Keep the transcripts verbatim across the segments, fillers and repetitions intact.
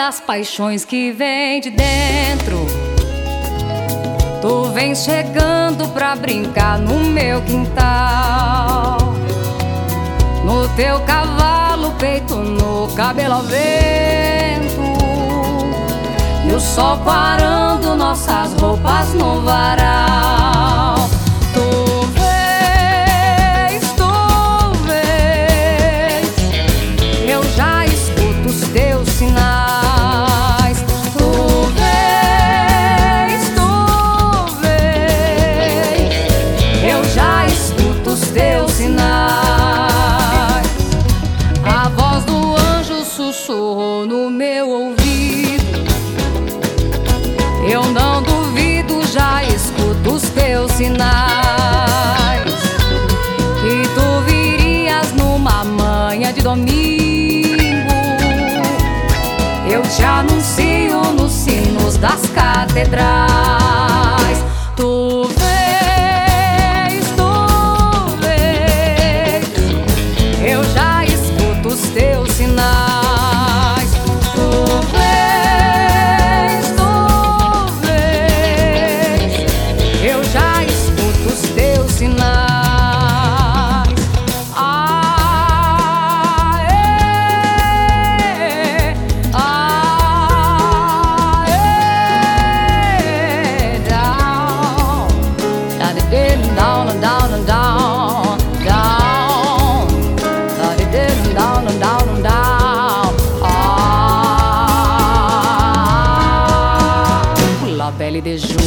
das paixões que vem de dentro. Tu vem chegando pra brincar no meu quintal, no teu cavalo, peito no cabelo ao vento, e o sol parando nossas roupas no varal. Tu vês, tu vês, eu já escuto os teus sinais. Tu vês, tu vês, eu já escuto os teus sinais. A voz do anjo sussurrou no meu ouvido, eu não duvido, já escuto os teus sinais, que tu virias numa manhã de domingo. Eu te anuncio nos sinos das catedrais. Tu vês, tu vês, eu já escuto os teus sinais. La Belle de Jour.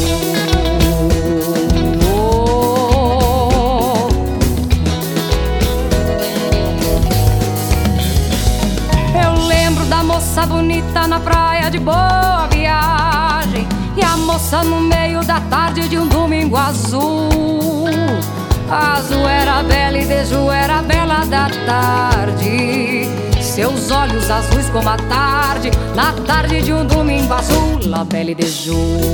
Eu lembro da moça bonita na praia de Boa Viagem, e a moça no meio da tarde de um domingo azul. Azul era a Belle de Jour, era a bela da tarde, seus olhos azuis como a tarde, na tarde de um domingo azul. La Belle de Jour.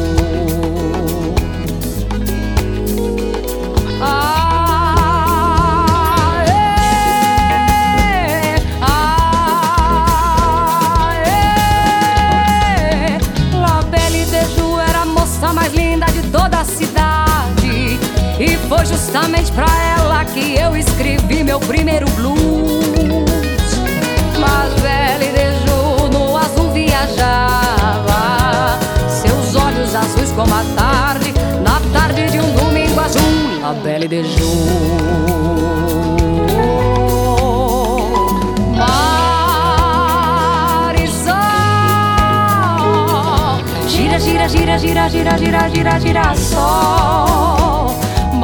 Ah, é, ah, é. La Belle de Jour era a moça mais linda de toda a cidade, e foi justamente pra ela que eu escrevi meu primeiro blues. Mas Belle de Jour no azul viajava, seus olhos azuis como a tarde, na tarde de um domingo azul. La Belle de Jour. Marisol, gira, gira, gira, gira, gira, gira, gira, gira, sol.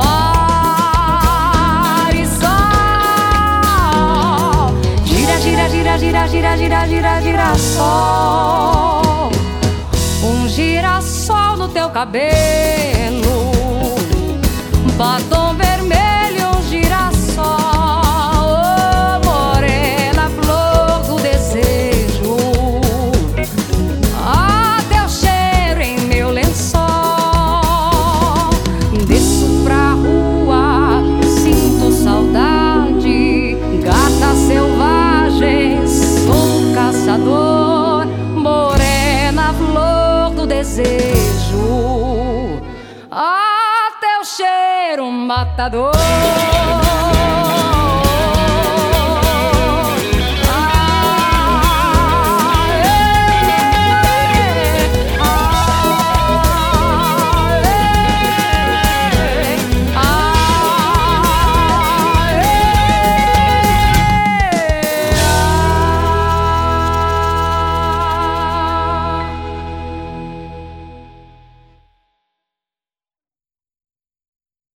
Gira, gira, gira, gira, gira, girassol. Um girassol no teu cabelo, batom vermelho, um girassol. Oh, morena, flor do desejo, ah, teu cheiro em meu lençol. Desço pra rua, sinto saudade, gata selvagem, sou caçador, morena, flor do desejo, ah, teu cheiro matador.